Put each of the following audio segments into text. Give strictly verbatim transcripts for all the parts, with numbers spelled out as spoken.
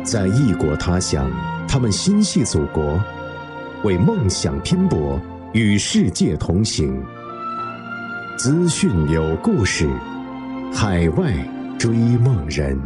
在异国他乡，他们心系祖国，为梦想拼搏，与世界同行。资讯有故事，海外追梦人。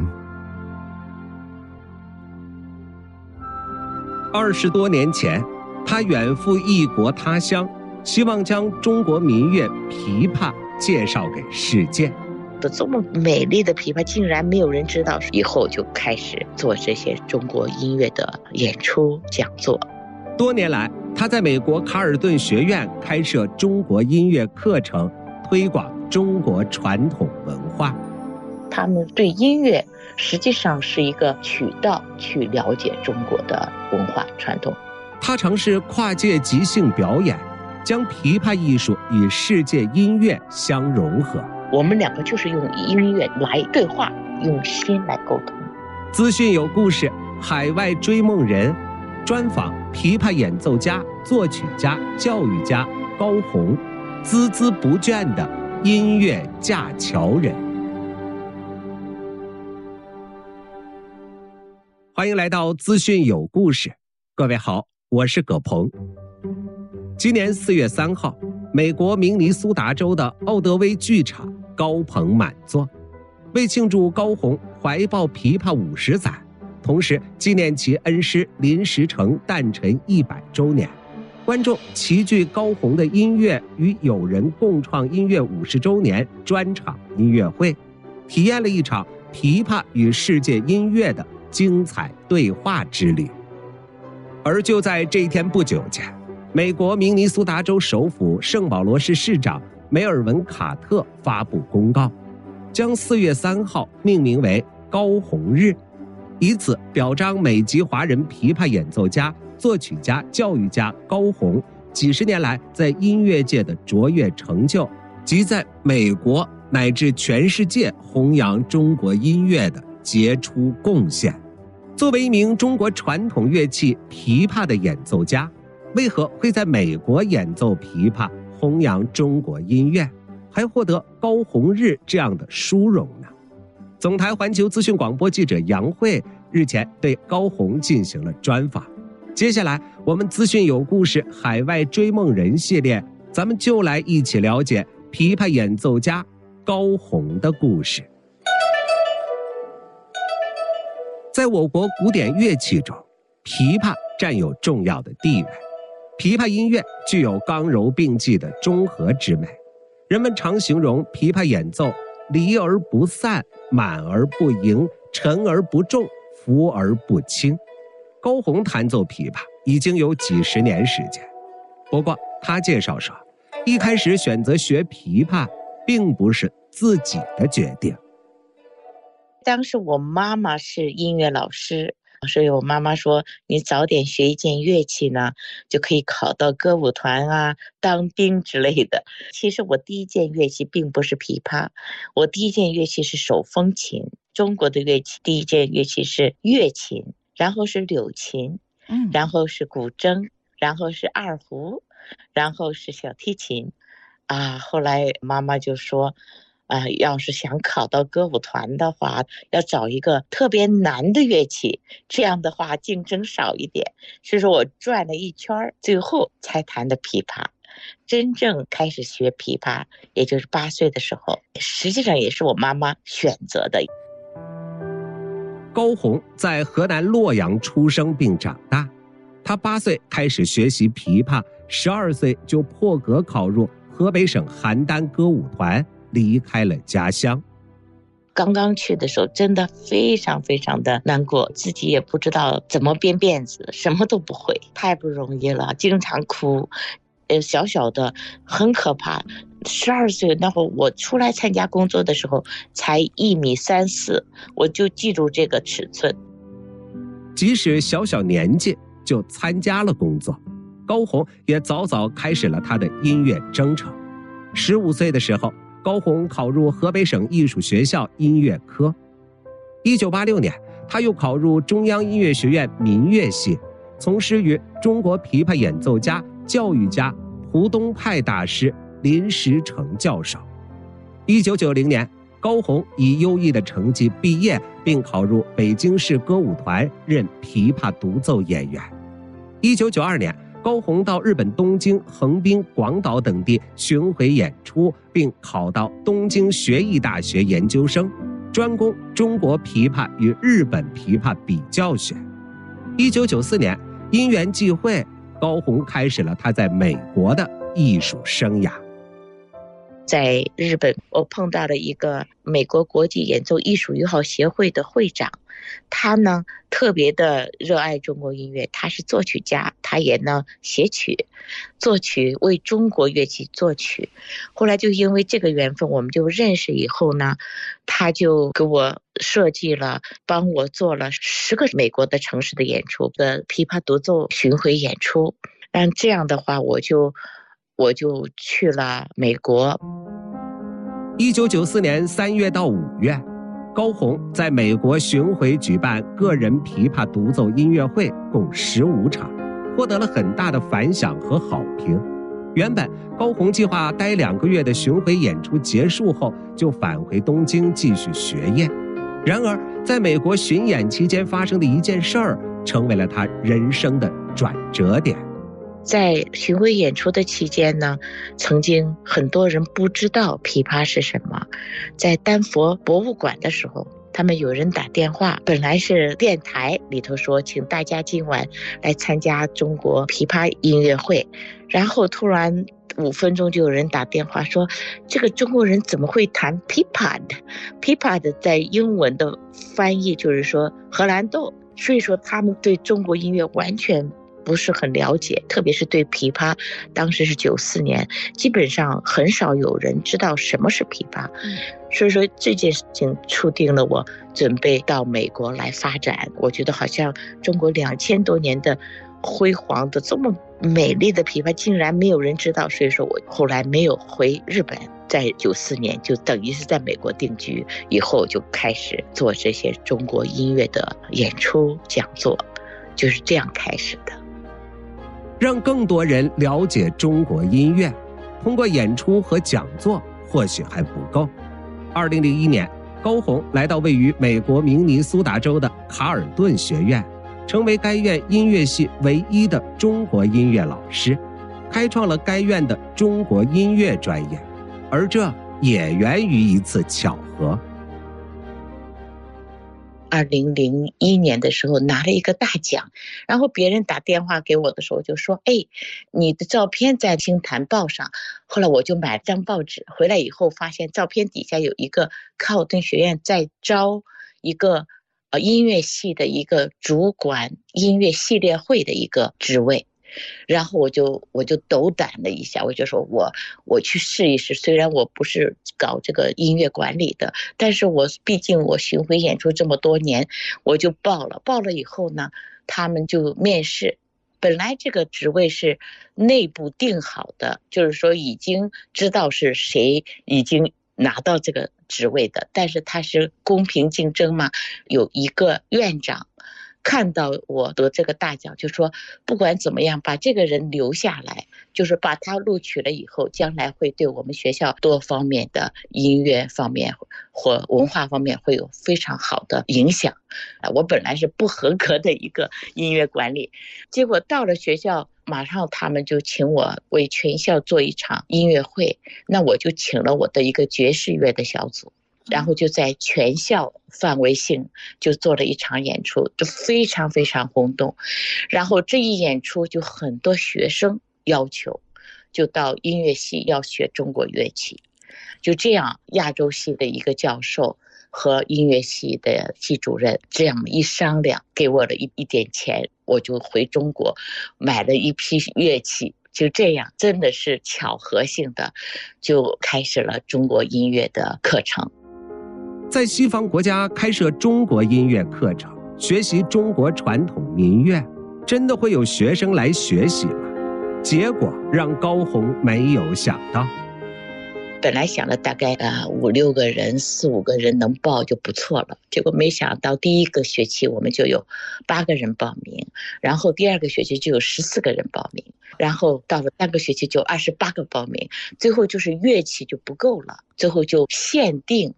二十多年前，他远赴异国他乡，希望将中国民乐琵琶介绍给世界。 这么美丽的琵琶竟然没有人知道，以后就开始做这些中国音乐的演出讲座。 多年来，他在美国卡尔顿学院开设中国音乐课程，推广中国传统文化。 他们对音乐实际上是一个渠道去了解中国的文化传统。 他尝试跨界即兴表演，将琵琶艺术与世界音乐相融合。 我们两个就是用音乐来对话，用心来沟通。 资讯有故事，海外追梦人，专访琵琶演奏家、作曲家、教育家高鸿，孜孜不倦的音乐架桥人。欢迎来到资讯有故事，各位好，我是葛鹏。今年四月三号，美国明尼苏达州的奥德威剧场高朋满座，为庆祝高鸿怀抱琵琶五十载，同时纪念其恩师林石成诞辰一百周年，观众齐聚高鸿的音乐与友人共创音乐五十周年专场音乐会，体验了一场琵琶与世界音乐的精彩对话之旅。而就在这一天不久前，美国明尼苏达州首府圣保罗市市长梅尔文·卡特发布公告，将四月三号命名为高鸿日，以此表彰美籍华人琵琶演奏家、作曲家、教育家高鸿几十年来在音乐界的卓越成就，及在美国乃至全世界弘扬中国音乐的杰出贡献。作为一名中国传统乐器琵琶的演奏家，为何会在美国演奏琵琶弘扬中国音乐，还获得高鸿日这样的殊荣呢？总台环球资讯广播记者杨慧日前对高鸿进行了专访。接下来我们资讯有故事海外追梦人系列，咱们就来一起了解琵琶演奏家高鸿的故事。在我国古典乐器中，琵琶占有重要的地位。琵琶音乐具有刚柔并济的中和之美，人们常形容琵琶演奏离而不散，满而不盈，沉而不重，浮而不轻。高鸿弹奏琵琶已经有几十年时间，不过他介绍说，一开始选择学琵琶并不是自己的决定。 当时我妈妈是音乐老师，所以我妈妈说，你早点学一件乐器呢，就可以考到歌舞团啊，当兵之类的。其实我第一件乐器并不是琵琶，我第一件乐器是手风琴。中国的乐器第一件乐器是乐琴，然后是柳琴，嗯，然后是古筝，然后是二胡，然后是小提琴。啊，后来妈妈就说，啊、呃，要是想考到歌舞团的话，要找一个特别难的乐器，这样的话竞争少一点。所以说我转了一圈，最后才弹的琵琶。真正开始学琵琶，也就是八岁的时候，实际上也是我妈妈选择的。 高鸿在河南洛阳出生并长大，他八岁开始学习琵琶，十二岁就破格考入河北省邯郸歌舞团，离开了家乡。 刚刚去的时候真的非常非常的难过，自己也不知道怎么编辫子，什么都不会，太不容易了，经常哭，呃，小小的很可怕。十二岁那会儿我出来参加工作的时候才一米三四，我就记住这个尺寸。 即使小小年纪就参加了工作，高鸿也早早开始了他的音乐征程。十五岁的时候，高鸿考入河北省艺术学校音乐科。一九八六年，他又考入中央音乐学院民乐系，从师于中国琵琶演奏家、教育家、浦东派大师林石成教授。一九九零年， 高虹以优异的成绩毕业，并考入北京市歌舞团任琵琶独奏演员。一九九二年，高虹到日本东京、横滨、广岛等地巡回演出，并考到东京学艺大学研究生，专攻中国琵琶与日本琵琶比较学。一九九四年，因缘际会，高虹开始了他在美国的艺术生涯。 在日本，我碰到了一个美国国际演奏艺术友好协会的会长，他呢特别的热爱中国音乐，他是作曲家，他也呢写曲作曲，为中国乐器作曲。后来就因为这个缘分，我们就认识以后呢，他就给我设计了，帮我做了十个美国的城市的演出的琵琶独奏巡回演出。但这样的话，我就我就去了美国。 一九九四年三月到五月，高虹在美国巡回举办个人琵琶独奏音乐会，共十五场，获得了很大的反响和好评。原本高虹计划待两个月的巡回演出结束后，就返回东京继续学业。然而，在美国巡演期间发生的一件事儿，成为了他人生的转折点。 在巡回演出的期间呢，曾经很多人不知道琵琶是什么。在丹佛博物馆的时候，他们有人打电话，本来是电台里头说请大家今晚来参加中国琵琶音乐会，然后突然五分钟就有人打电话说，这个中国人怎么会弹琵琶的？琵琶的在英文的翻译就是说荷兰豆，所以说他们对中国音乐完全不是很了解，特别是对琵琶，当时是九四年，基本上很少有人知道什么是琵琶。所以说这件事情触定了我准备到美国来发展。我觉得好像中国两千多年的辉煌的这么美丽的琵琶竟然没有人知道，所以说我后来没有回日本，在九四年就等于是在美国定居，以后就开始做这些中国音乐的演出讲座，就是这样开始的。 让更多人了解中国音乐，通过演出和讲座或许还不够。二零零一年，高虹来到位于美国明尼苏达州的卡尔顿学院，成为该院音乐系唯一的中国音乐老师，开创了该院的中国音乐专业，而这也源于一次巧合。 二零零一年的时候拿了一个大奖，然后别人打电话给我的时候就说，哎，你的照片在星坛报上。后来我就买了张报纸，回来以后发现照片底下有一个卡尔顿学院在招一个呃音乐系的一个主管音乐系列会的一个职位。然后我就我就斗胆了一下，我就说我我去试一试，虽然我不是搞这个音乐管理的，但是我毕竟我巡回演出这么多年，我就报了。报了以后呢，他们就面试。本来这个职位是内部定好的，就是说已经知道是谁已经拿到这个职位的，但是他是公平竞争嘛，有一个院长看到我得这个大奖，就说不管怎么样把这个人留下来，就是把他录取了以后，将来会对我们学校多方面的音乐方面或文化方面会有非常好的影响。我本来是不合格的一个音乐管理，结果到了学校马上他们就请我为全校做一场音乐会，那我就请了我的一个爵士乐的小组，然后就在全校范围性就做了一场演出，就非常非常轰动。然后这一演出就很多学生要求就到音乐系要学中国乐器，就这样亚洲系的一个教授和音乐系的系主任这样一商量，给我了一一点钱，我就回中国买了一批乐器，就这样真的是巧合性的就开始了中国音乐的课程。 在西方国家开设中国音乐课程，学习中国传统民乐，真的会有学生来学习吗？结果让高虹没有想到。 本来想了大概呃五六个人四五个人能报就不错了，结果没想到第一个学期我们就有八个人报名，然后第二个学期就有十四个人报名，然后到了三个学期就二十八个报名，最后就是乐器就不够了，最后就限定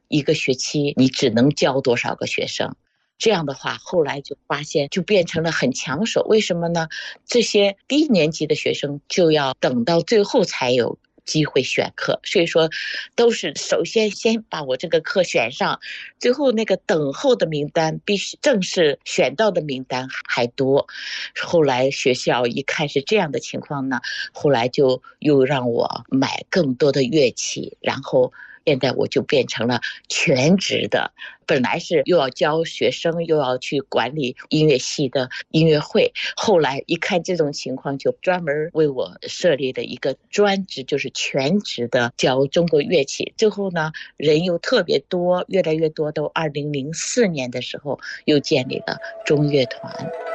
一个学期你只能教多少个学生。这样的话，后来就发现就变成了很抢手。为什么呢？这些低年级的学生就要等到最后才有机会选课，所以说都是首先先把我这个课选上，最后那个等候的名单比正式选到的名单还多。后来学校一看是这样的情况呢，后来就又让我买更多的乐器，然后现在我就变成了全职的，本来是又要教学生又要去管理音乐系的音乐会，后来一看这种情况，就专门为我设立了一个专职，就是全职的教中国乐器。最后呢，人又特别多，越来越多，到二零零四年的时候又建立了中乐团。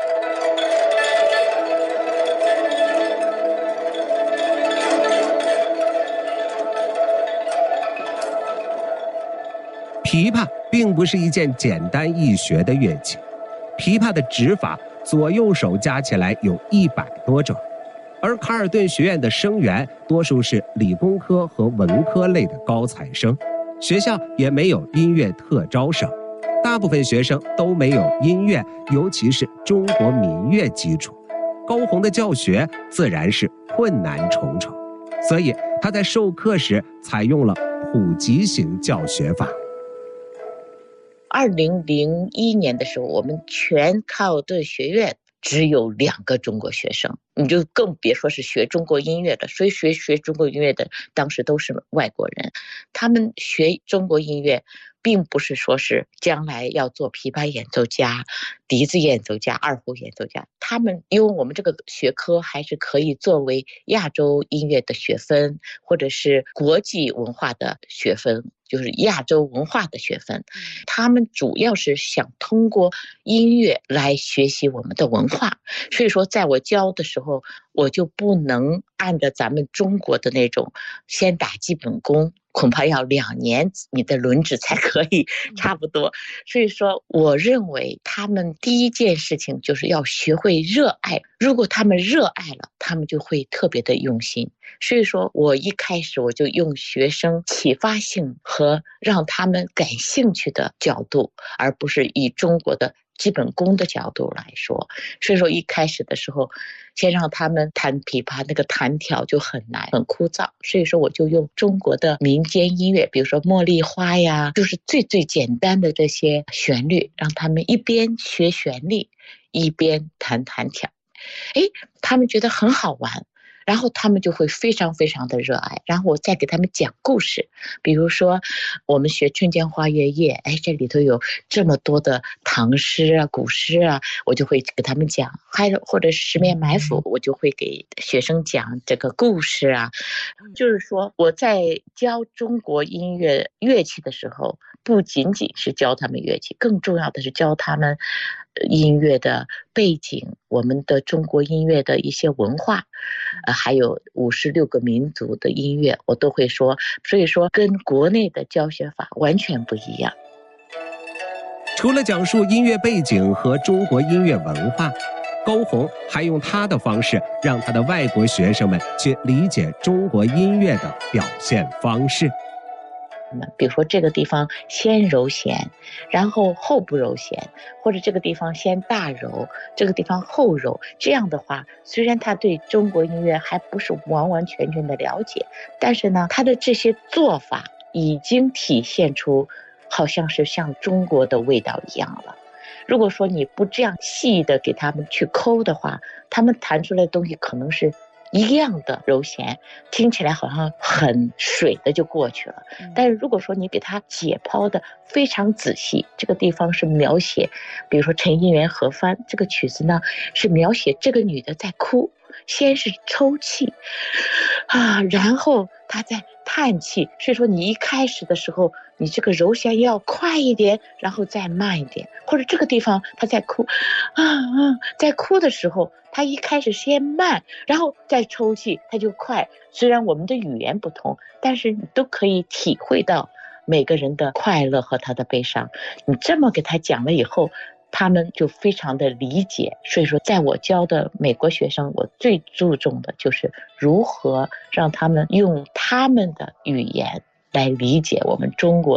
琵琶并不是一件简单易学的乐器，琵琶的指法左右手加起来有一百多种，而卡尔顿学院的生源多数是理工科和文科类的高材生，学校也没有音乐特招生，大部分学生都没有音乐，尤其是中国民乐基础，高红的教学自然是困难重重，所以他在授课时采用了普及型教学法。 二零零一年的时候，我们全卡尔顿学院只有两个中国学生，你就更别说是学中国音乐的，所以学学中国音乐的当时都是外国人。他们学中国音乐并不是说是将来要做琵琶演奏家、笛子演奏家、二胡演奏家，他们因为我们这个学科还是可以作为亚洲音乐的学分，或者是国际文化的学分，就是亚洲文化的学分。他们主要是想通过音乐来学习我们的文化，所以说在我教的时候，我就不能按照咱们中国的那种先打基本功，恐怕要两年你的轮值才可以差不多。所以说我认为他们第一件事情就是要学会热爱，如果他们热爱了，他们就会特别的用心。所以说我一开始我就用学生启发性和让他们感兴趣的角度，而不是以中国的基本功的角度来说。所以说一开始的时候先让他们弹琵琶，那个弹调就很难很枯燥，所以说我就用中国的民间音乐，比如说茉莉花呀，就是最最简单的这些旋律，让他们一边学旋律一边弹弹调，哎，他们觉得很好玩，然后他们就会非常非常的热爱。然后我再给他们讲故事，比如说我们学春间花月夜，哎，这里头有这么多的唐诗啊、古诗啊，我就会给他们讲。还有或者十面埋伏，我就会给学生讲这个故事啊。就是说我在教中国音乐乐器的时候，不仅仅是教他们乐器，更重要的是教他们音乐的背景，我们的中国音乐的一些文化，呃，还有五十六个民族的音乐，我都会说。所以说跟国内的教学法完全不一样。 除了讲述音乐背景和中国音乐文化，高红还用他的方式让他的外国学生们去理解中国音乐的表现方式。 比如说这个地方先揉弦，然后后不揉弦，或者这个地方先大揉，这个地方后揉。这样的话，虽然他对中国音乐还不是完完全全的了解，但是呢，他的这些做法已经体现出好像是像中国的味道一样了。如果说你不这样细的给他们去抠的话，他们弹出来的东西可能是一样的揉弦，听起来好像很水的就过去了。但是如果说你给它解剖的非常仔细，这个地方是描写，比如说陈姻缘合帆这个曲子呢，是描写这个女的在哭，先是抽泣啊，然后她在叹气。所以说你一开始的时候，你这个揉弦要快一点，然后再慢一点。或者这个地方她在哭啊啊，在哭的时候她一开始先慢，然后再抽泣，她就快。虽然我们的语言不同，但是你都可以体会到每个人的快乐和他的悲伤。你这么给他讲了以后，他们就非常的理解。所以说在我教的美国学生，我最注重的就是如何让他们用他们的语言来理解我们中国的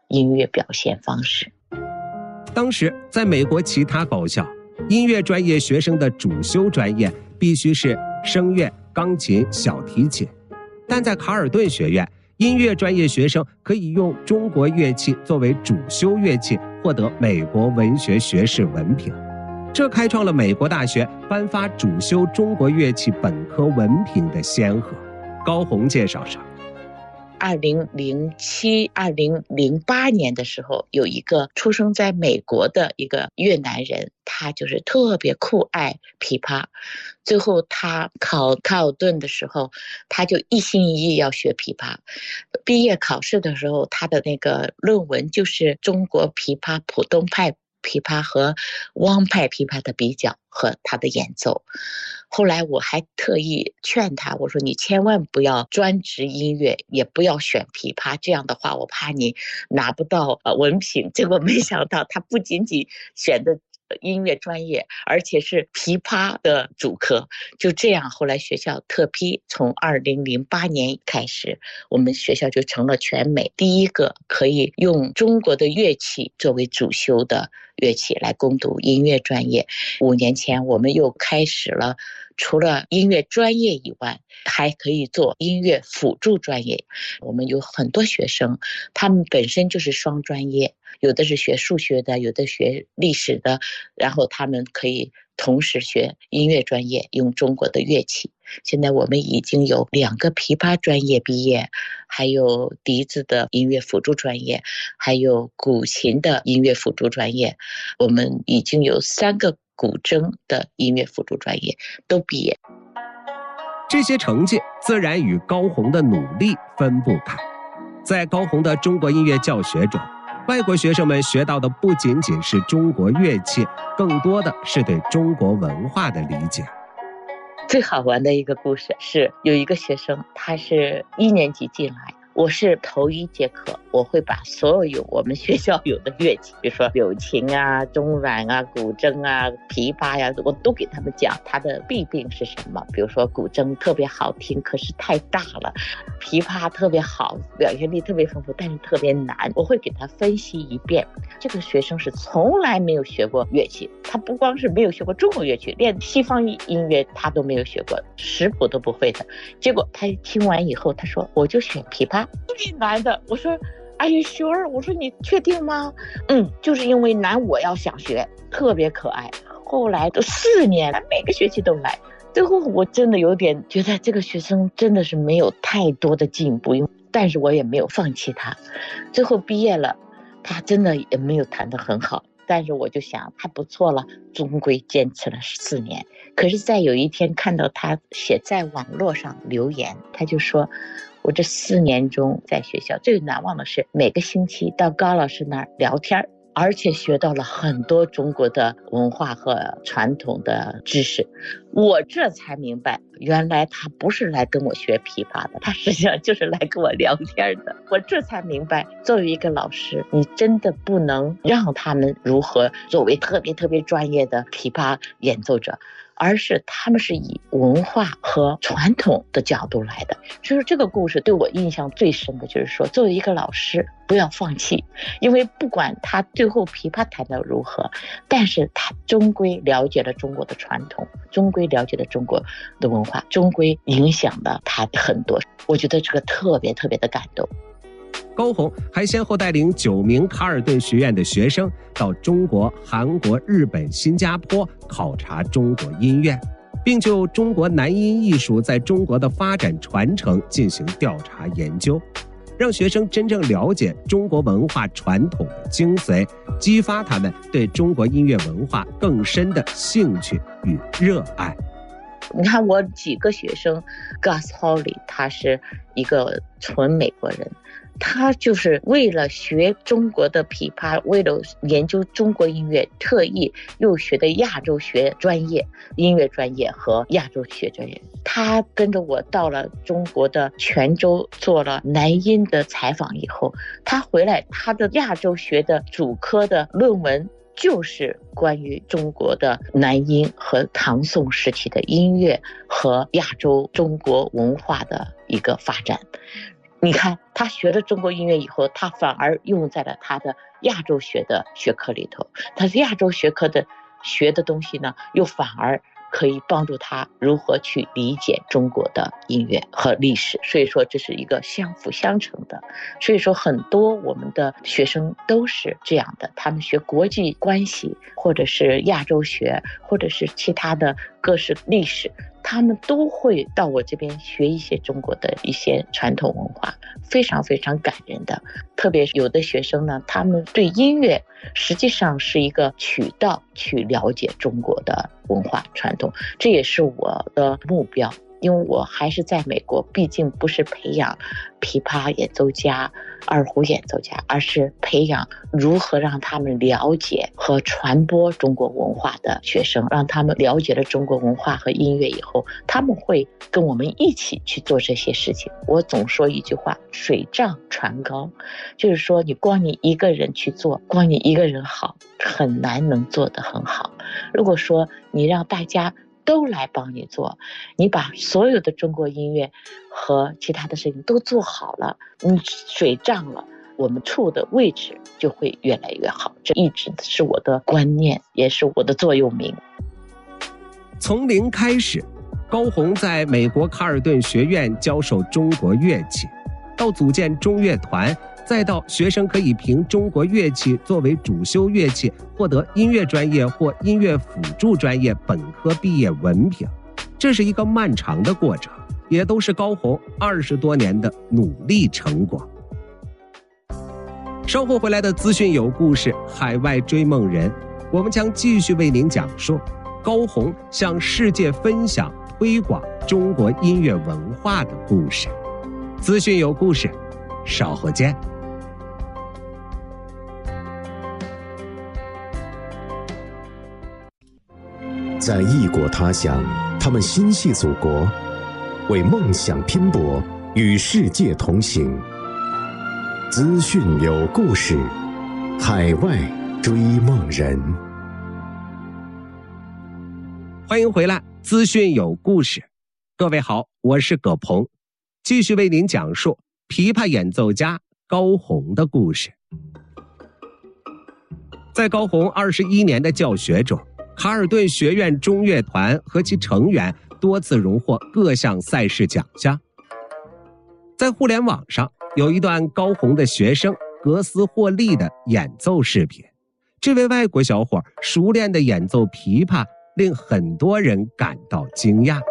音乐表现方式。 当时在美国其他高校，音乐专业学生的主修专业必须是声乐、钢琴、小提琴，但在卡尔顿学院，音乐专业学生可以用中国乐器作为主修乐器，获得美国文学学士文凭。这开创了美国大学颁发主修中国乐器本科文凭的先河。高虹介绍说， 二零零七、二零零八年的时候，有一个出生在美国的一个越南人，他就是特别酷爱琵琶。最后他考卡尔顿的时候，他就一心一意要学琵琶。毕业考试的时候，他的那个论文就是中国琵琶、浦东派琵琶和汪派琵琶的比较和他的演奏。后来我还特意劝他，我说你千万不要专职音乐，也不要选琵琶，这样的话我怕你拿不到呃文凭。结果没想到他不仅仅选的音乐专业，而且是琵琶的主科。就这样，后来学校特批，从二零零八年开始，我们学校就成了全美第一个可以用中国的乐器作为主修的乐器来攻读音乐专业。五年前，我们又开始了除了音乐专业以外，还可以做音乐辅助专业。我们有很多学生，他们本身就是双专业，有的是学数学的，有的学历史的，然后他们可以同时学音乐专业，用中国的乐器。现在我们已经有两个琵琶专业毕业，还有笛子的音乐辅助专业，还有古琴的音乐辅助专业。我们已经有三个古筝的音乐辅助专业都毕业。 这些成绩自然与高虹的努力分不开。在高虹的中国音乐教学中，外国学生们学到的不仅仅是中国乐器，更多的是对中国文化的理解。 最好玩的一个故事是，有一个学生，他是一年级进来，我是头一节课，我会把所有我们学校有的乐器，比如说柳琴啊、中阮啊、古筝啊、琵琶呀、啊，我都给他们讲它的弊病是什么。比如说古筝特别好听，可是太大了；琵琶特别好，表现力特别丰富，但是特别难。我会给他分析一遍。这个学生是从来没有学过乐器，他不光是没有学过中国乐器，连西方音乐他都没有学过，识谱都不会的。结果他听完以后，他说我就选琵琶。最难的，我说 Are you sure？ 我说你确定吗？嗯，就是因为难我要想学，特别可爱。后来都四年了，每个学期都来。最后我真的有点觉得这个学生真的是没有太多的进步，但是我也没有放弃他。最后毕业了，他真的也没有弹得很好，但是我就想还不错了，终归坚持了四年。可是在有一天看到他写在网络上留言，他就说，我这四年中在学校最难忘的是每个星期到高老师那儿聊天，而且学到了很多中国的文化和传统的知识。我这才明白，原来他不是来跟我学琵琶的，他实际上就是来跟我聊天的。我这才明白，作为一个老师，你真的不能让他们如何作为特别特别专业的琵琶演奏者，而是他们是以文化和传统的角度来的。所以说这个故事对我印象最深的就是说，作为一个老师不要放弃，因为不管他最后琵琶弹得如何，但是他终归了解了中国的传统，终归了解了中国的文化，终归影响了他很多。我觉得这个特别特别的感动。 高虹还先后带领九名卡尔顿学院的学生到中国、韩国、日本、新加坡考察中国音乐，并就中国南音艺术在中国的发展传承进行调查研究，让学生真正了解中国文化传统的精髓，激发他们对中国音乐文化更深的兴趣与热爱。 你看我几个学生 Gus Holly 他是一个纯美国人，他就是为了学中国的琵琶，为了研究中国音乐，特意又学的亚洲学专业，音乐专业和亚洲学专业。他跟着我到了中国的泉州做了南音的采访以后，他回来他的亚洲学的主科的论文就是关于中国的南音和唐宋时期的音乐和亚洲中国文化的一个发展。 你看他学了中国音乐以后，他反而用在了他的亚洲学的学科里头，他是亚洲学科的学的东西呢，又反而可以帮助他如何去理解中国的音乐和历史，所以说这是一个相辅相成的。所以说很多我们的学生都是这样的，他们学国际关系或者是亚洲学或者是其他的各式历史，他们都会到我这边学一些中国的一些传统文化，非常非常感人的。特别有的学生呢，他们对音乐实际上是一个渠道去了解中国的文化传统，这也是我的目标。因为我还是在美国，毕竟不是培养琵琶演奏家、二胡演奏家，而是培养如何让他们了解和传播中国文化的学生，让他们了解了中国文化和音乐以后，他们会跟我们一起去做这些事情。我总说一句话，水涨船高，就是说你光你一个人去做，光你一个人好，很难能做得很好。如果说你让大家都来帮你做，你把所有的中国音乐和其他的事情都做好了，你水涨了，我们处的位置就会越来越好。这一直是我的观念，也是我的座右铭。 从零开始，高鸿在美国卡尔顿学院教授中国乐器，到组建中乐团，再到学生可以凭中国乐器作为主修乐器获得音乐专业或音乐辅助专业本科毕业文凭，这是一个漫长的过程，也都是高鸿二十多年的努力成果。稍后回来的资讯有故事海外追梦人，我们将继续为您讲述高鸿向世界分享推广中国音乐文化的故事。资讯有故事，稍后见。 在异国他乡，他们心系祖国，为梦想拼搏，与世界同行。资讯有故事，海外追梦人。 欢迎回来，资讯有故事。各位好，我是葛鹏，继续为您讲述琵琶演奏家高鸿的故事。在高鸿二十一年的教学中，卡尔顿学院中乐团和其成员多次荣获各项赛事奖项。在互联网上有一段高鸿的学生格斯霍利的演奏视频，这位外国小伙熟练的演奏琵琶令很多人感到惊讶。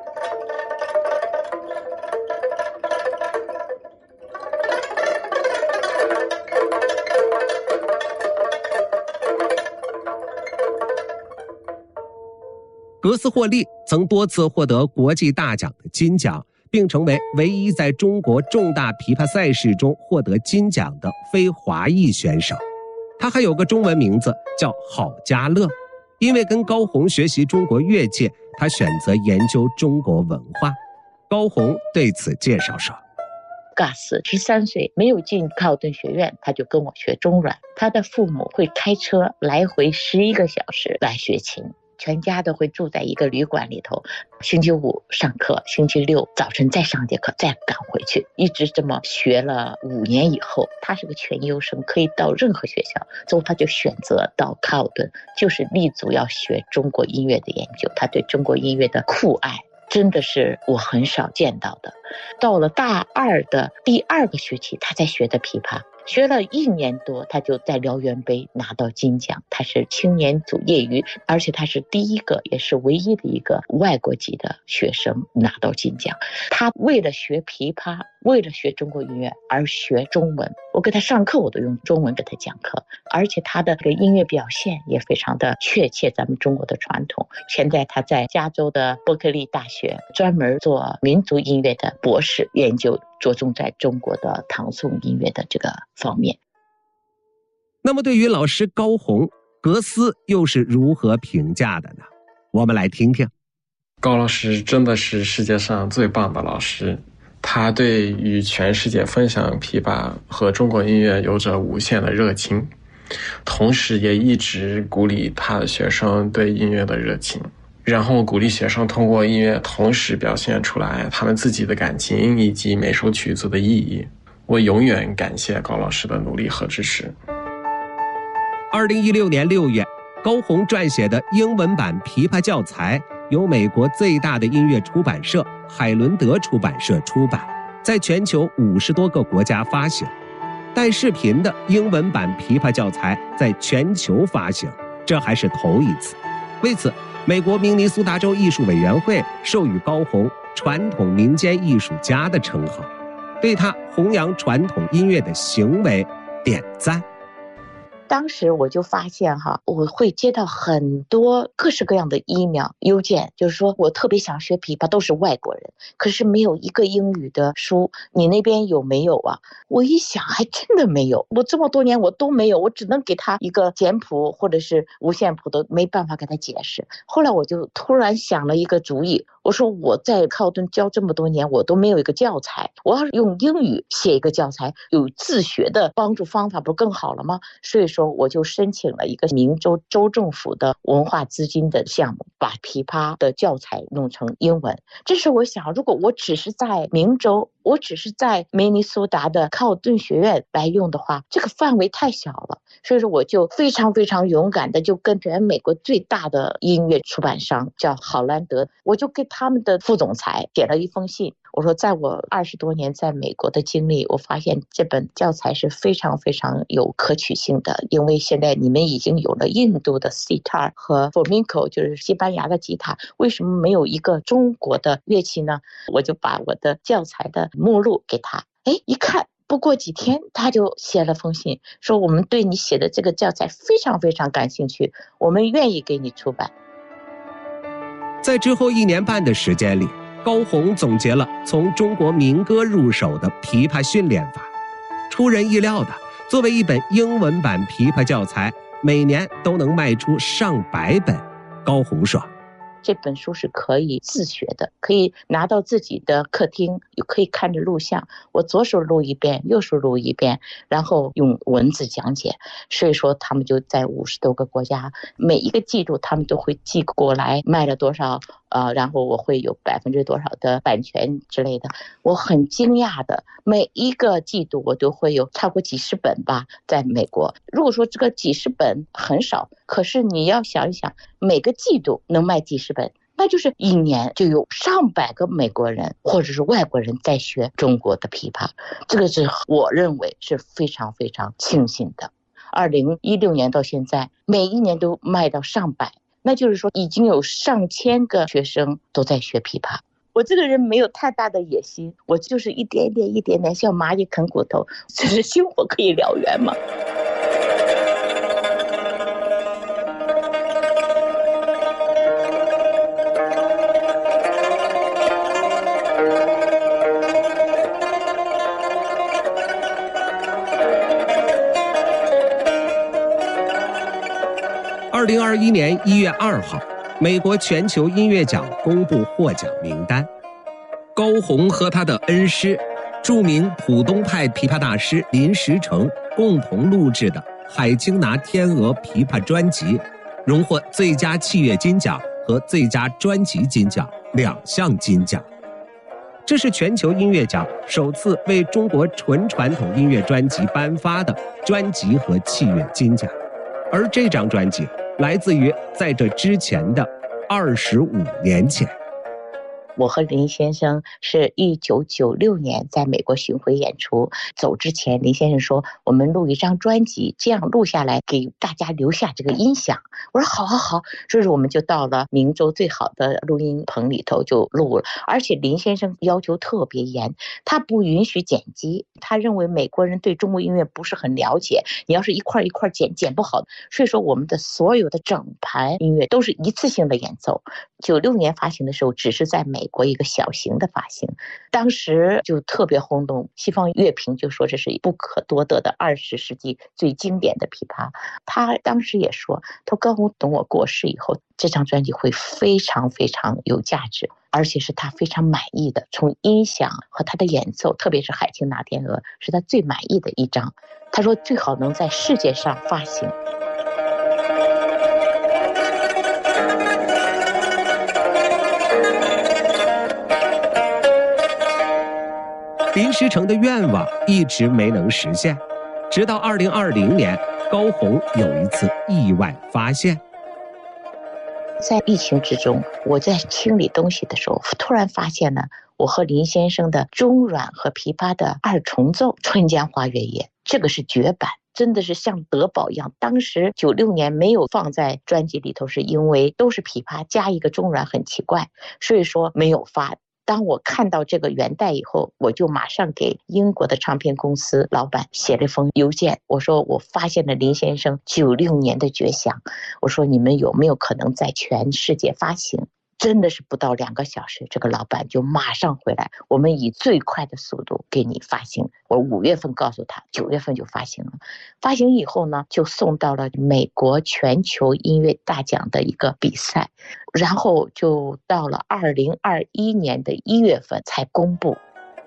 格斯霍利曾多次获得国际大奖的金奖，并成为唯一在中国重大琵琶赛事中获得金奖的非华裔选手。他还有个中文名字叫郝家乐，因为跟高鸿学习中国乐器，他选择研究中国文化。高鸿对此介绍说， 嘎斯十三岁没有进卡尔顿学院，他就跟我学中阮。他的父母会开车来回十一个小时来学琴，全家都会住在一个旅馆里头，星期五上课，星期六早晨再上节课，再赶回去，一直这么学了五年以后，他是个全优生，可以到任何学校，最后他就选择到卡尔顿，就是立足要学中国音乐的研究。他对中国音乐的酷爱真的是我很少见到的。到了大二的第二个学期，他才学的琵琶，学了一年多，他就在辽源杯拿到金奖。他是青年组业余，而且他是第一个也是唯一的一个外国籍的学生拿到金奖。他为了学琵琶，为了学中国音乐而学中文，我给他上课我都用中文给他讲课，而且他的这个音乐表现也非常的确切咱们中国的传统。现在他在加州的伯克利大学专门做民族音乐的博士研究，着重在中国的唐宋音乐的这个方面。 那么对于老师高鸿，格斯又是如何评价的呢？我们来听听。 高老师真的是世界上最棒的老师，他对与全世界分享琵琶和中国音乐有着无限的热情，同时也一直鼓励他的学生对音乐的热情。 然后鼓励学生通过音乐同时表现出来他们自己的感情以及每首曲子的意义。我永远感谢高老师的努力和支持。 二零一六年六月，高鸿撰写的英文版琵琶教材由美国最大的音乐出版社海伦德出版社出版，在全球五十多个国家发行。带视频的英文版琵琶教材在全球发行，这还是头一次。为此，美国明尼苏达州艺术委员会授予高鸿传统民间艺术家的称号，对他弘扬传统音乐的行为点赞。 当时我就发现哈，我会接到很多各式各样的 email 邮件，就是说我特别想学琵琶，都是外国人，可是没有一个英语的书，你那边有没有啊？我一想还真的没有，我这么多年我都没有，我只能给他一个简谱或者是五线谱，都没办法给他解释。后来我就突然想了一个主意，我说我在靠顿教这么多年，我都没有一个教材，我要是用英语写一个教材，有自学的帮助方法，不是更好了吗？所以说我就申请了一个明州州政府的文化资金的项目，把琵琶的教材弄成英文。这是我想，如果我只是在明州，我只是在明尼苏达的靠顿学院来用的话，这个范围太小了。所以说我就非常非常勇敢的就跟全美国最大的音乐出版商叫好兰德，我就给他们的副总裁写了一封信，我说在我二十多年在美国的经历，我发现这本教材是非常非常有可取性的，因为现在你们已经有了印度的 sitar 和 flamenco， 就是西班牙的吉他，为什么没有一个中国的乐器呢？我就把我的教材的目录给他，哎，一看不过几天他就写了封信，说我们对你写的这个教材非常非常感兴趣，我们愿意给你出版。 在之后一年半的时间里，高鸿总结了从中国民歌入手的琵琶训练法。出人意料的，作为一本英文版琵琶教材，每年都能卖出上百本。高鸿说， 这本书是可以自学的，可以拿到自己的客厅，可以看着录像，我左手录一遍，右手录一遍，然后用文字讲解。所以说他们就在五十多个国家，每一个季度他们都会寄过来，卖了多少呃，然后我会有百分之多少的版权之类的。我很惊讶的，每一个季度我都会有超过几十本吧，在美国。如果说这个几十本很少，可是你要想一想，每个季度能卖几十本，那就是一年就有上百个美国人或者是外国人在学中国的琵琶，这个是我认为是非常非常庆幸的。二零一六年到现在，每一年都卖到上百，那就是说已经有上千个学生都在学琵琶。我这个人没有太大的野心，我就是一点一点一点点像蚂蚁啃骨头，就是星火可以燎原嘛。 二零二一年一月二号，美国全球音乐奖公布获奖名单。高鸿和他的恩师，著名浦东派琵琶大师林石成共同录制的《海清拿天鹅》琵琶专辑，荣获最佳器乐金奖和最佳专辑金奖两项金奖。这是全球音乐奖首次为中国纯传统音乐专辑颁发的专辑和器乐金奖，而这张专辑来自于在这之前的二十五年前。 我和林先生是一九九六年在美国巡回演出，走之前林先生说我们录一张专辑，这样录下来给大家留下这个音响。我说好好好，所以说我们就到了明州最好的录音棚里头就录了。而且林先生要求特别严，他不允许剪辑，他认为美国人对中国音乐不是很了解，你要是一块一块剪剪不好。所以说我们的所有的整盘音乐都是一次性的演奏。九六年发行的时候只是在美国一个小型的发行，当时就特别轰动，西方乐评就说这是不可多得的二十世纪最经典的琵琶。他当时也说，他高鸿等我过世以后，这张专辑会非常非常有价值，而且是他非常满意的，从音响和他的演奏，特别是《海清拿天鹅》是他最满意的一张。他说最好能在世界上发行。 林石成的愿望一直没能实现，直到二零二零年，高虹有一次意外发现。 在疫情之中，我在清理东西的时候，突然发现呢，我和林先生的中阮和琵琶的二重奏《春江花月夜》，这个是绝版，真的是像德宝一样。当时九六年没有放在专辑里头，是因为都是琵琶加一个中阮很奇怪，所以说没有发。当我看到这个原带以后，我就马上给英国的唱片公司老板写了一封邮件，我说我发现了林先生九六年的绝响，我说你们有没有可能在全世界发行？真的是不到两个小时，这个老板就马上回来，我们以最快的速度给你发行。我五月份告诉他，九月份就发行了。发行以后呢，就送到了美国全球音乐大奖的一个比赛，然后就到了二零二一年的一月份才公布。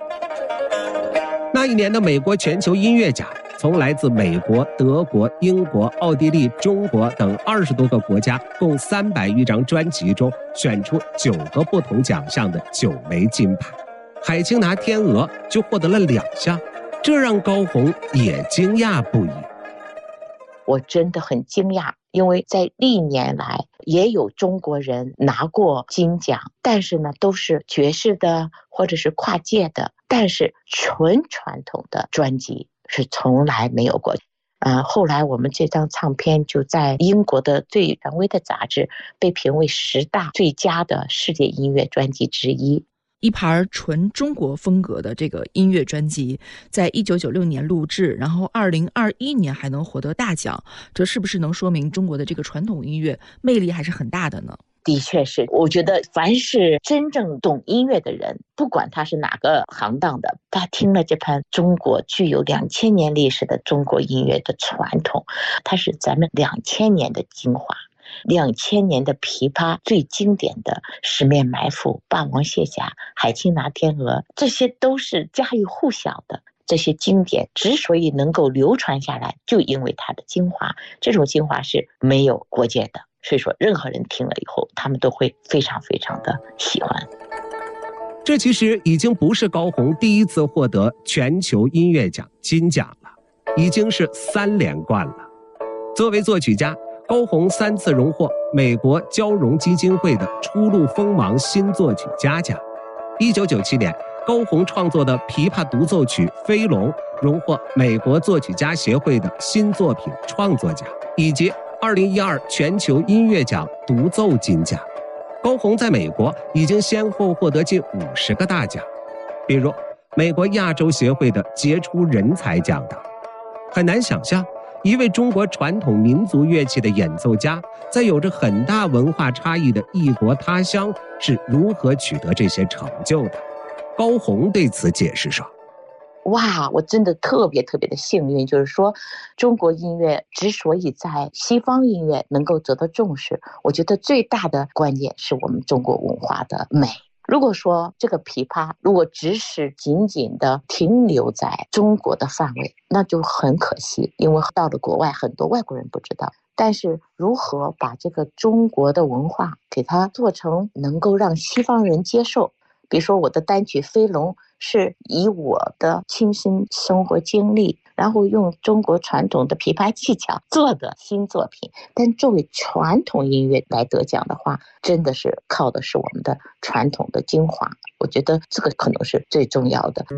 那一年的美国全球音乐奖，从来自美国、德国、英国、奥地利、中国等二十多个国家共三百余张专辑中选出九个不同奖项的九枚金牌，海清拿天鹅就获得了两项，这让高虹也惊讶不已。 我真的很惊讶，因为在历年来也有中国人拿过金奖，但是呢都是爵士的或者是跨界的，但是纯传统的专辑是从来没有过。呃，后来我们这张唱片就在英国的最权威的杂志被评为十大最佳的世界音乐专辑之一。 一盘纯中国风格的这个音乐专辑，在一九九六年录制，然后二零二一年还能获得大奖，这是不是能说明中国的这个传统音乐魅力还是很大的呢？ 的确是，我觉得凡是真正懂音乐的人，不管他是哪个行当的，他听了这盘中国具有两千年历史的中国音乐的传统，它是咱们两千年的精华。两千年的琵琶最经典的十面埋伏、霸王卸甲、海清拿天鹅，这些都是家喻户晓的。这些经典之所以能够流传下来，就因为它的精华，这种精华是没有国界的，所以说任何人听了以后，他们都会非常非常的喜欢。 这其实已经不是高虹第一次获得全球音乐奖金奖了，已经是三连冠了。作为作曲家，高虹三次荣获美国交融基金会的初露锋芒新作曲家奖。一九九七年，高虹创作的琵琶独奏曲《飞龙》荣获美国作曲家协会的新作品创作奖，以及二零一二全球音乐奖独奏金奖。高虹在美国已经先后获得近五十个大奖，比如美国亚洲协会的杰出人才奖等。很难想象一位中国传统民族乐器的演奏家，在有着很大文化差异的异国他乡是如何取得这些成就的。高虹对此解释说， 哇，我真的特别特别的幸运，就是说中国音乐之所以在西方音乐能够得到重视，我觉得最大的关键是我们中国文化的美。如果说这个琵琶如果只是仅仅的停留在中国的范围，那就很可惜，因为到了国外很多外国人不知道。但是如何把这个中国的文化给它做成能够让西方人接受，比如说我的单曲《飞龙》是以我的亲身生活经历，然后用中国传统的琵琶技巧做的新作品，但作为传统音乐来得奖的话，真的是靠的是我们的传统的精华，我觉得这个可能是最重要的。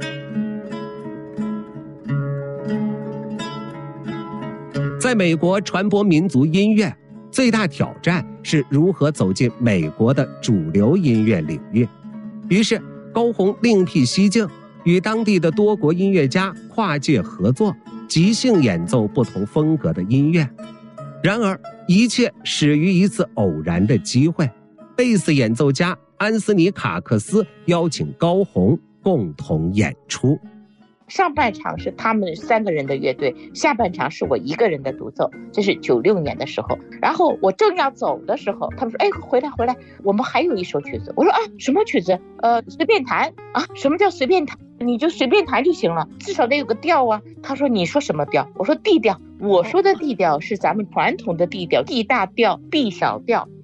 在美国传播民族音乐，最大挑战是如何走进美国的主流音乐领域。于是高虹另辟蹊径，与当地的多国音乐家跨界合作，即兴演奏不同风格的音乐。然而一切始于一次偶然的机会，贝斯演奏家安斯尼卡克斯邀请高虹共同演出。 上半场是他们三个人的乐队，下半场是我一个人的独奏，这是九六年的时候。然后我正要走的时候，他们说，哎，回来回来，我们还有一首曲子。我说啊，什么曲子？呃，随便弹啊。什么叫随便弹？你就随便弹就行了，至少得有个调啊。他说，你说什么调？我说 D 调。我说的 D 调是咱们传统的 D 调， D 大调 B 小调，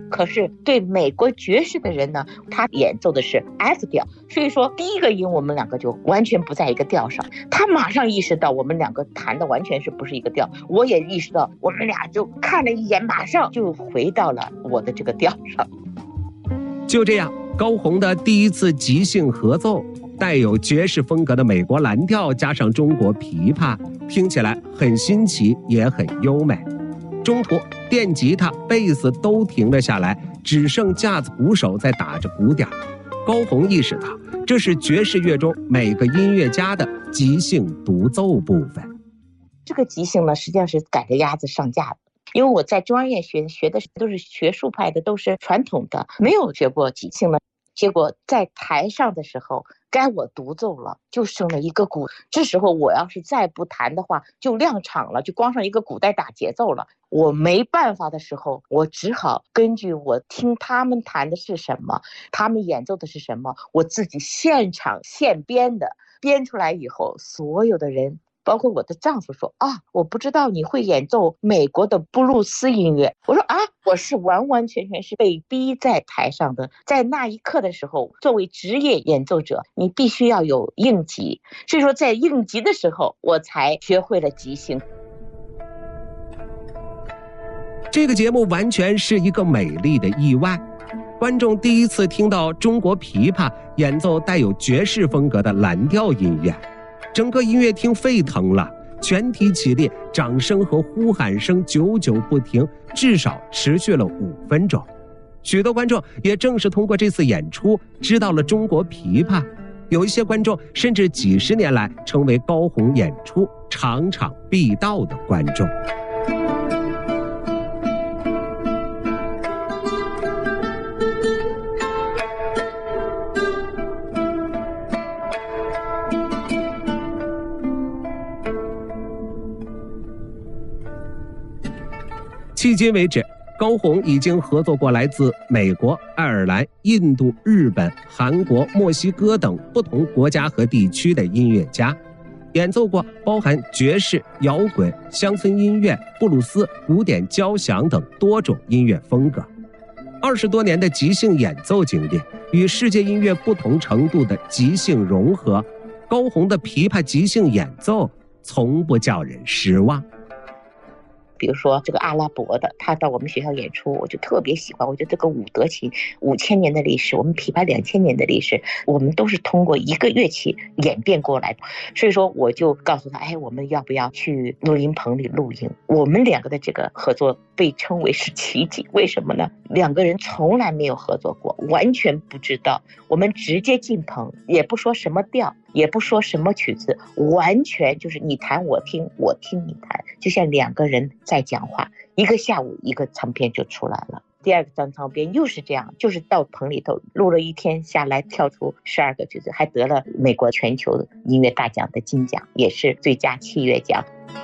可是对美国爵士的人呢，他演奏的是 F 调，所以说第一个音我们两个就完全不在一个调上。他马上意识到我们两个弹的完全是不是一个调，我也意识到，我们俩就看了一眼，马上就回到了我的这个调上。 就这样，高红的第一次即兴合奏，带有爵士风格的美国蓝调加上中国琵琶，听起来很新奇也很优美。中途电吉他、贝斯都停了下来，只剩架子鼓手在打着鼓点。高红意识到，这是爵士乐中每个音乐家的即兴独奏部分。 这个即兴呢，实际上是赶着鸭子上架的。因为我在中央院学学的都是学术派的，都是传统的，没有学过即兴的。结果在台上的时候，该我独奏了，就剩了一个鼓。这时候我要是再不弹的话，就亮场了，就光上一个鼓带打节奏了。我没办法的时候，我只好根据我听他们弹的是什么，他们演奏的是什么，我自己现场现编的，编出来以后，所有的人包括我的丈夫说啊，我不知道你会演奏美国的布鲁斯音乐。我说啊，我是完完全全是被逼在台上的。在那一刻的时候，作为职业演奏者，你必须要有应急。所以说在应急的时候，我才学会了即兴。 这个节目完全是一个美丽的意外。观众第一次听到中国琵琶演奏带有爵士风格的蓝调音乐，整个音乐厅沸腾了，全体起立，掌声和呼喊声久久不停，至少持续了五分钟。许多观众也正是通过这次演出知道了中国琵琶，有一些观众甚至几十年来成为高红演出场场必到的观众。迄今为止，高红已经合作过来自美国、爱尔兰、印度、日本、韩国、墨西哥等不同国家和地区的音乐家，演奏过包含爵士、摇滚、乡村音乐、布鲁斯、古典交响等多种音乐风格。二十多年的即兴演奏经历与世界音乐不同程度的即兴融合，高红的琵琶即兴演奏从不叫人失望。 比如说这个阿拉伯的，他到我们学校演出，我就特别喜欢。我觉得这个五德琴五千年的历史，我们琵琶两千年的历史，我们都是通过一个乐器演变过来的。所以说我就告诉他，哎，我们要不要去录音棚里录音？我们两个的这个合作被称为是奇迹，为什么呢？两个人从来没有合作过，完全不知道，我们直接进棚，也不说什么调，也不说什么曲子，完全就是你弹我听，我听你弹，就像两个人在讲话。一个下午一个唱片就出来了，第二个张唱片又是这样，就是到棚里头录了一天下来，跳出十二个曲子，还得了美国全球音乐大奖的金奖，也是最佳器乐奖。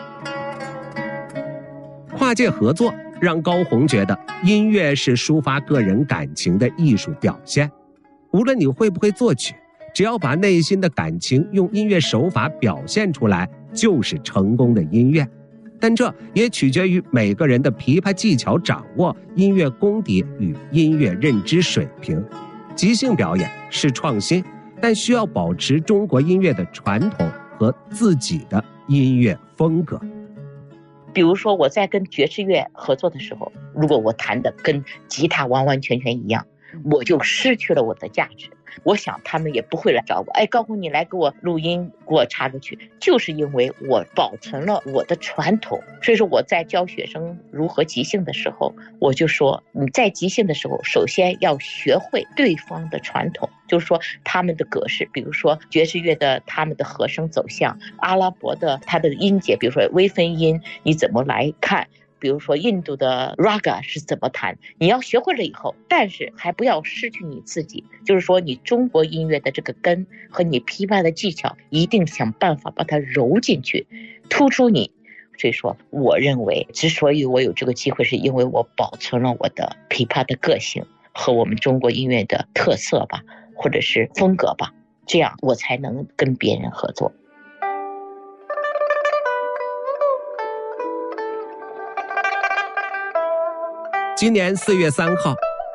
跨界合作让高红觉得音乐是抒发个人感情的艺术表现，无论你会不会作曲，只要把内心的感情用音乐手法表现出来，就是成功的音乐。但这也取决于每个人的琵琶技巧掌握、音乐功底与音乐认知水平。即兴表演是创新，但需要保持中国音乐的传统和自己的音乐风格。 比如说我在跟爵士乐合作的时候，如果我弹的跟吉他完完全全一样，我就失去了我的价值。我想他们也不会来找我，哎，高红你来给我录音，给我插个曲，就是因为我保存了我的传统。所以说我在教学生如何即兴的时候，我就说你在即兴的时候，首先要学会对方的传统，就是说他们的格式，比如说爵士乐的他们的和声走向，阿拉伯的它的音节，比如说微分音，你怎么来看，比如说印度的 raga 是怎么弹，你要学会了以后，但是还不要失去你自己，就是说你中国音乐的这个根和你琵琶的技巧，一定想办法把它揉进去，突出你。所以说我认为之所以我有这个机会，是因为我保存了我的琵琶的个性和我们中国音乐的特色吧，或者是风格吧，这样我才能跟别人合作。 今年四月三号，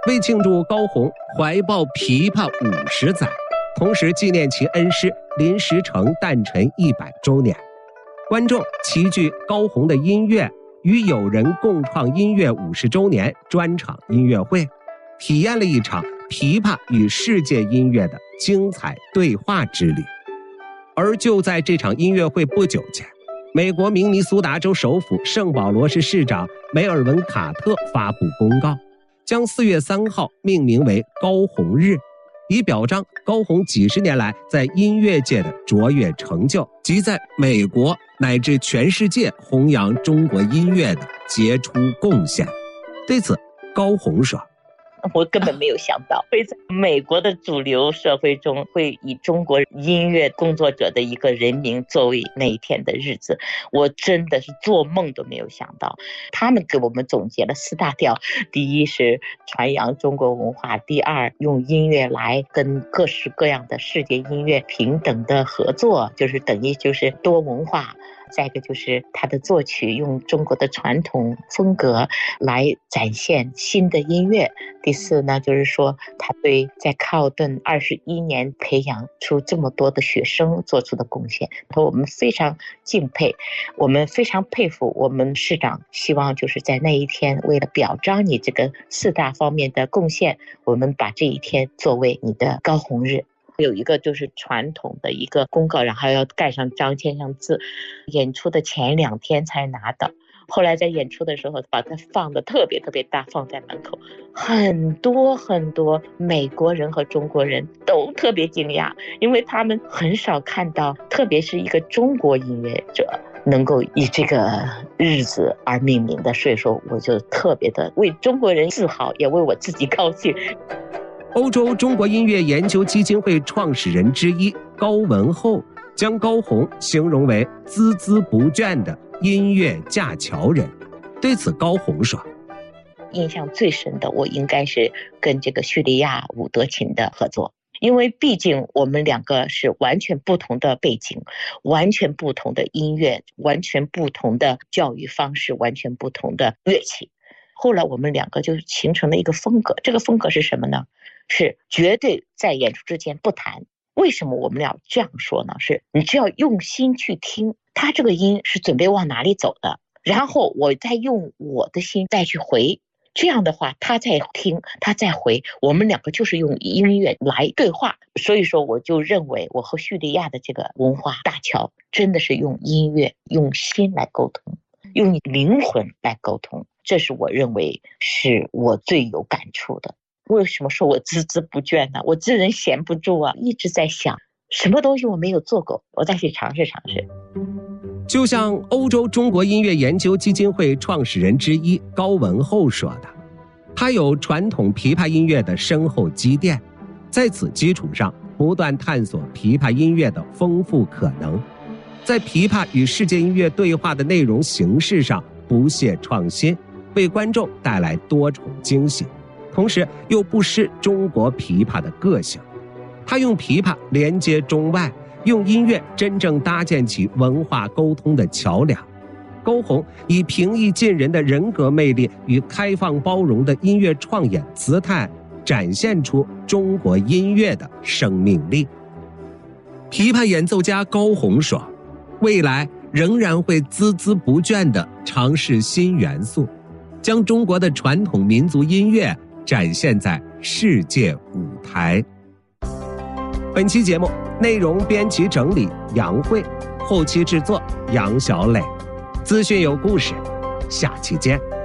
为庆祝高虹怀抱琵琶五十载，同时纪念其恩师林石成诞辰一百周年，观众齐聚高虹的音乐，与友人共创音乐五十周年专场音乐会，体验了一场琵琶与世界音乐的精彩对话之旅。而就在这场音乐会不久前，美国明尼苏达州首府圣保罗市市长梅尔文·卡特发布公告，将四月三号命名为高虹日，以表彰高虹几十年来在音乐界的卓越成就及在美国乃至全世界弘扬中国音乐的杰出贡献。对此，高虹说， 我根本没有想到会在美国的主流社会中会以中国音乐工作者的一个人名作为那一天的日子，我真的是做梦都没有想到。他们给我们总结了四大调，第一是传扬中国文化，第二用音乐来跟各式各样的世界音乐平等的合作，就是等于就是多文化，再一个就是他的作曲用中国的传统风格来展现新的音乐。第四呢，就是说他对在靠顿二十一年培养出这么多的学生做出的贡献，我们非常敬佩，我们非常佩服我们市长，希望就是在那一天为了表彰你这个四大方面的贡献，我们把这一天作为你的高虹日。有一个就是传统的一个公告，然后要盖上章签上字，演出的前两天才拿到，后来在演出的时候把它放得特别特别大，放在门口，很多很多美国人和中国人都特别惊讶，因为他们很少看到，特别是一个中国音乐者能够以这个日子而命名的，所以说我就特别的为中国人自豪，也为我自己高兴。 欧洲中国音乐研究基金会创始人之一高文厚将高虹形容为孜孜不倦的音乐架桥人。对此，高虹说， 印象最深的我应该是跟这个叙利亚伍德琴的合作，因为毕竟我们两个是完全不同的背景，完全不同的音乐，完全不同的教育方式，完全不同的乐器。后来我们两个就形成了一个风格，这个风格是什么呢？是绝对在演出之前不谈。为什么我们俩这样说呢？是你只要用心去听，他这个音是准备往哪里走的，然后我再用我的心再去回，这样的话他再听他再回，我们两个就是用音乐来对话。所以说我就认为我和叙利亚的这个文化大桥真的是用音乐用心来沟通，用灵魂来沟通，这是我认为是我最有感触的。为什么说我孜孜不倦呢？我这人闲不住啊，一直在想什么东西我没有做过，我再去尝试尝试。 就像欧洲中国音乐研究基金会创始人之一高文厚说的，他有传统琵琶音乐的深厚积淀，在此基础上不断探索琵琶音乐的丰富可能，在琵琶与世界音乐对话的内容形式上不懈创新，为观众带来多重惊喜，同时又不失中国琵琶的个性。他用琵琶连接中外，用音乐真正搭建起文化沟通的桥梁。高虹以平易近人的人格魅力与开放包容的音乐创演姿态，展现出中国音乐的生命力。琵琶演奏家高虹说，未来仍然会孜孜不倦地尝试新元素，将中国的传统民族音乐展现在世界舞台。本期节目内容编辑整理杨慧，后期制作杨小磊。资讯有故事，下期见。